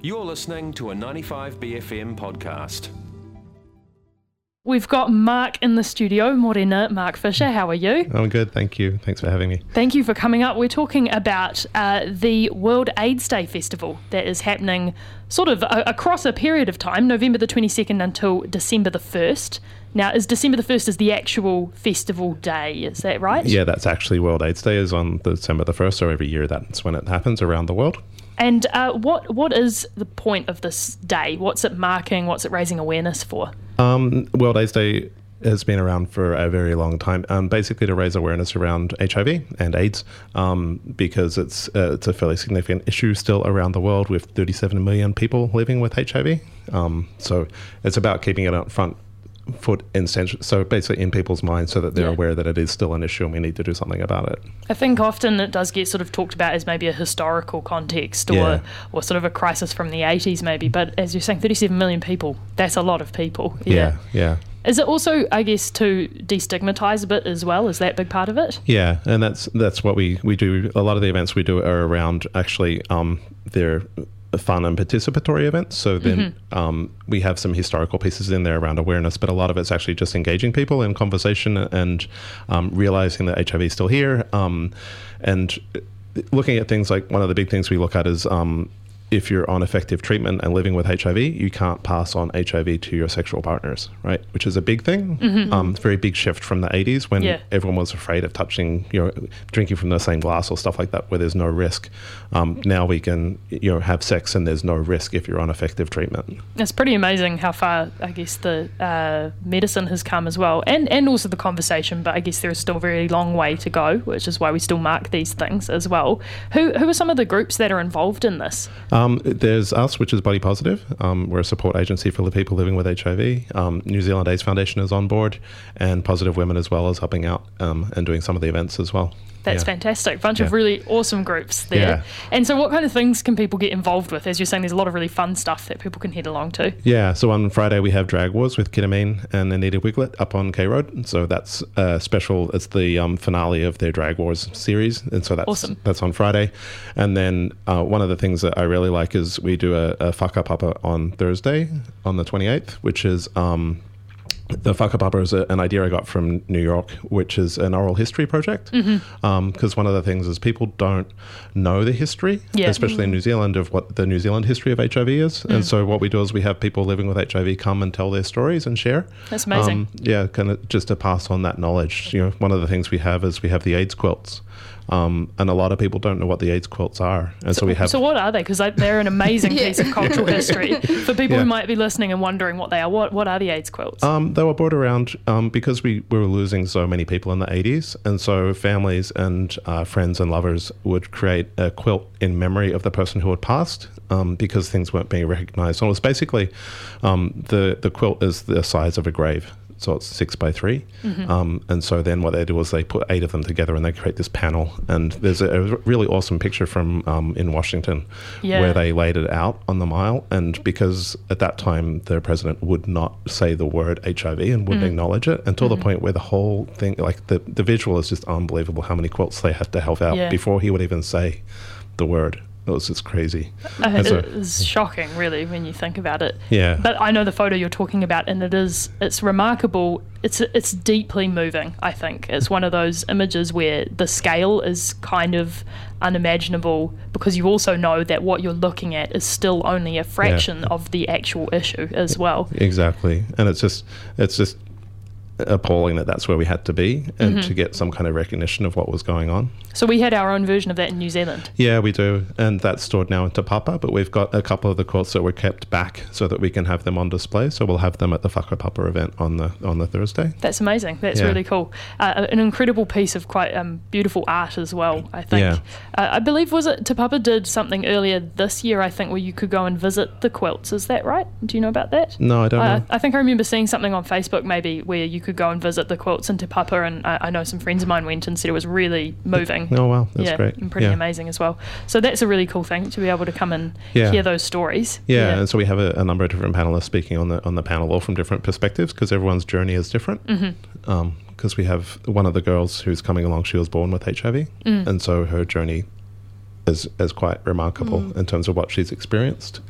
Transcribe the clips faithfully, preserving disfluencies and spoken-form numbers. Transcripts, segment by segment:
You're listening to a ninety-five B F M podcast. We've got Mark in the studio. Morena, Mark Fisher, how are you? I'm good, thank you. Thanks for having me. Thank you for coming up. We're talking about uh, the World AIDS Day Festival that is happening sort of a- across a period of time, November the twenty-second until December the first. Now, is December the first is the actual festival day, is that right? Yeah, that's actually World AIDS Day is on December the first, so every year that's when it happens around the world. And uh, what what is the point of this day? What's it marking? What's it raising awareness for? Um, World AIDS Day has been around for a very long time, um, basically to raise awareness around H I V and AIDS, um, because it's uh, it's a fairly significant issue still around the world with thirty-seven million people living with H I V. Um, so it's about keeping it up front foot in central, so basically in people's minds, so that they're Yeah. aware that it is still an issue and we need to do something about it. I think often it does get sort of talked about as maybe a historical context or Yeah. or sort of a crisis from the eighties maybe, but as you're saying, thirty-seven million people, that's a lot of people. Yeah, yeah. Is it also, I guess, to destigmatise a bit as well? Is that a big part of it? Yeah, and that's that's what we, we do. A lot of the events we do are around actually um, they're fun and participatory events. So then mm-hmm. um, we have some historical pieces in there around awareness, but a lot of it's actually just engaging people in conversation and um, realising that H I V is still here. Um, and looking at things like one of the big things we look at is um, if you're on effective treatment and living with H I V, you can't pass on H I V to your sexual partners, right? Which is a big thing. Mm-hmm. Um, very big shift from the eighties when yeah. everyone was afraid of touching, you know, drinking from the same glass or stuff like that where there's no risk. Um, now we can, you know, have sex and there's no risk if you're on effective treatment. It's pretty amazing how far, I guess, the uh, medicine has come as well, and, and also the conversation, but I guess there is still a very long way to go, which is why we still mark these things as well. Who, who are some of the groups that are involved in this? Um, there's us, which is Body Positive. Um, we're a support agency for the people living with H I V. Um, New Zealand AIDS Foundation is on board, and Positive Women as well is helping out um, and doing some of the events as well. That's yeah. fantastic. Bunch yeah. of really awesome groups there. Yeah. And so what kind of things can people get involved with? As you're saying, there's a lot of really fun stuff that people can head along to. Yeah, so on Friday we have Drag Wars with Ketamine and Anita Wiglet up on K Road. So that's uh, special. It's the um, finale of their Drag Wars series. And so that's awesome. That's on Friday. And then uh, one of the things that I really like is we do a, a Fuck Up Upper on Thursday on the twenty-eighth, which is... Um, The Fuck Up Upper is a, an idea I got from New York, which is an oral history project. Because mm-hmm. um, one of the things is people don't know the history, yeah. especially mm-hmm. in New Zealand, of what the New Zealand history of H I V is. Mm. And so what we do is we have people living with H I V come and tell their stories and share. That's amazing. Um, yeah, kind of just to pass on that knowledge. You know, one of the things we have is we have the AIDS quilts. Um, and a lot of people don't know what the AIDS quilts are. And so, so we have. So what are they? Because they're an amazing yeah. piece of cultural history. For people yeah. who might be listening and wondering what they are, what what are the AIDS quilts? Um, they were brought around um, because we, we were losing so many people in the eighties. And so families and uh, friends and lovers would create a quilt in memory of the person who had passed um, because things weren't being recognised. So it was basically um, the, the quilt is the size of a grave. So it's six by three. Mm-hmm. Um, and so then what they do is they put eight of them together and they create this panel. And there's a, a really awesome picture from um, in Washington yeah. where they laid it out on the mile. And because at that time the president would not say the word H I V and wouldn't mm-hmm. acknowledge it until mm-hmm. the point where the whole thing, like the, the visual is just unbelievable how many quilts they had to help out yeah. before he would even say the word. It was just crazy. Uh, so, it's shocking, really, when you think about it. Yeah. But I know the photo you're talking about, and it is, it's remarkable. It's it's deeply moving, I think. It's one of those images where the scale is kind of unimaginable because you also know that what you're looking at is still only a fraction yeah. of the actual issue as well. Exactly. And it's just, it's just, appalling that that's where we had to be and mm-hmm. to get some kind of recognition of what was going on. So we had our own version of that in New Zealand. Yeah, we do, and that's stored now in Te Papa, but we've got a couple of the quilts that were kept back so that we can have them on display, so we'll have them at the Whakapapa event on the on the Thursday. That's amazing. That's yeah. really cool. Uh, an incredible piece of quite um, beautiful art as well, I think. Yeah. Uh, I believe, was it Te Papa did something earlier this year, I think, where you could go and visit the quilts. Is that right? Do you know about that? No, I don't uh, know. I think I remember seeing something on Facebook maybe where you could go and visit the quilts in Te Papa, and I, I know some friends of mine went and said it was really moving. Oh wow, that's yeah, great. And pretty yeah. amazing as well. So that's a really cool thing to be able to come and yeah. hear those stories. Yeah, yeah. And so we have a, a number of different panelists speaking on the on the panel, all from different perspectives, because everyone's journey is different. Mm-hmm. Um, because we have one of the girls who's coming along, she was born with H I V, mm. and so her journey is is quite remarkable mm. in terms of what she's experienced.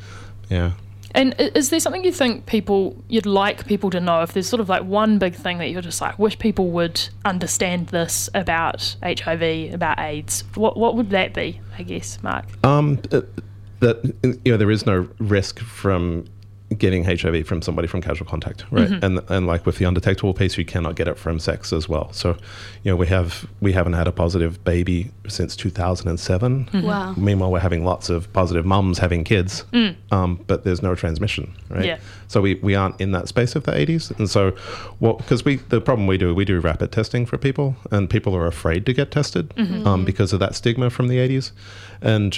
Yeah. And i- is there something you think people, you'd like people to know, if there's sort of like one big thing that you're just like, wish people would understand this about H I V, about AIDS, what what would that be, I guess, Mark? Um, uh, that, you know, there is no risk from getting H I V from somebody from casual contact, right? Mm-hmm. And and like with the undetectable piece, you cannot get it from sex as well. So, you know, we have we haven't had a positive baby since two thousand seven. Mm-hmm. Wow. Meanwhile, we're having lots of positive mums having kids, Mm. um, but there's no transmission, right? Yeah. So we, we aren't in that space of the eighties, and so what? Because we the problem we do we do rapid testing for people, and people are afraid to get tested Mm-hmm. um, because of that stigma from the eighties, and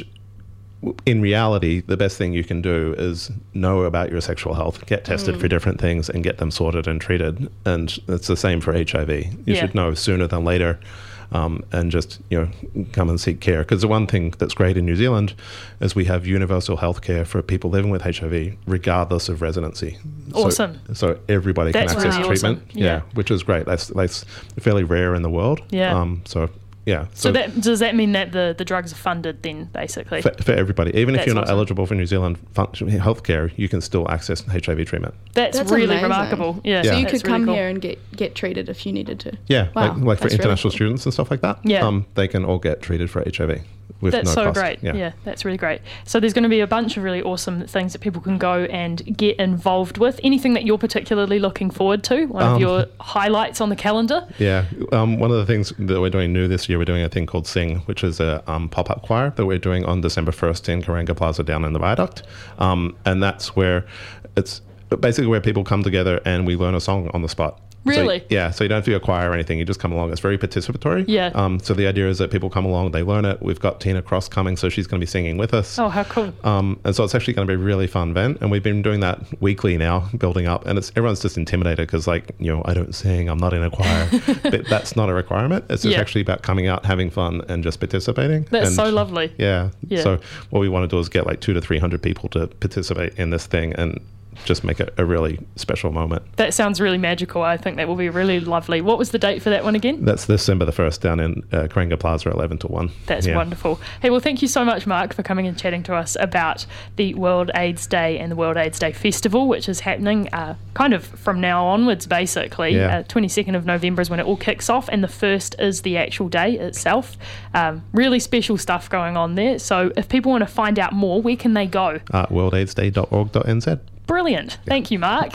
in reality, the best thing you can do is know about your sexual health, get tested Mm. for different things, and get them sorted and treated. And it's the same for H I V. You Yeah. should know sooner than later, um, and just you know come and seek care. Because the one thing that's great in New Zealand is we have universal health care for people living with H I V, regardless of residency. Awesome. So, so everybody That's can access really treatment. awesome. Yeah. which is great. That's that's fairly rare in the world. Yeah. Um, so yeah. So that does that mean that the, the drugs are funded then, basically? For, for everybody, even if That's you're not awesome. eligible for New Zealand fun- healthcare, you can still access H I V treatment. That's, That's really amazing. remarkable. Yeah. So you that's could really come cool. here and get, get treated if you needed to. Yeah, Wow, like, like for that's really international cool. students and stuff like that. Yeah. um, they can all get treated for H I V with That's no so cost. great. Yeah. that's really great. So there's going to be a bunch of really awesome things that people can go and get involved with. Anything that you're particularly looking forward to? One of Um, your highlights on the calendar? Yeah, um, one of the things that we're doing new this year, we're doing a thing called Sing, which is a um, pop-up choir that we're doing on December first in Karanga Plaza down in the Viaduct, um, and that's where it's basically where people come together and we learn a song on the spot. Really? So, yeah, so you don't have to be a choir or anything. You just come along. It's very participatory. Yeah. Um, so the idea is that people come along, they learn it. We've got Tina Cross coming, so she's going to be singing with us. Oh, how cool. Um, and so it's actually going to be a really fun event. And we've been doing that weekly now, building up. And it's everyone's just intimidated because, like, you know, I don't sing, I'm not in a choir. But that's not a requirement. It's just Yeah. actually about coming out, having fun, and just participating. That's And, so lovely. Yeah. Yeah. So what we want to do is get like two to three hundred people to participate in this thing and just make it a really special moment. That sounds really magical. I think that will be really lovely. What was the date for that one again? That's December the first down in uh, Karanga Plaza, eleven to one. That's Yeah. wonderful. Hey, well, thank you so much, Mark, for coming and chatting to us about the World AIDS Day and the World AIDS Day Festival, which is happening uh, kind of from now onwards, basically. Yeah. Uh, twenty-second of November is when it all kicks off, and the first is the actual day itself. Um, really special stuff going on there. So if people want to find out more, where can they go? Uh, world aids day dot org dot n z. Brilliant. Thank you, Mark.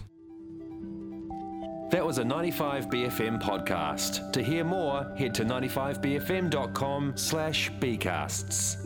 That was a ninety-five B F M podcast. To hear more, head to ninety-five b f m dot com slash bcasts.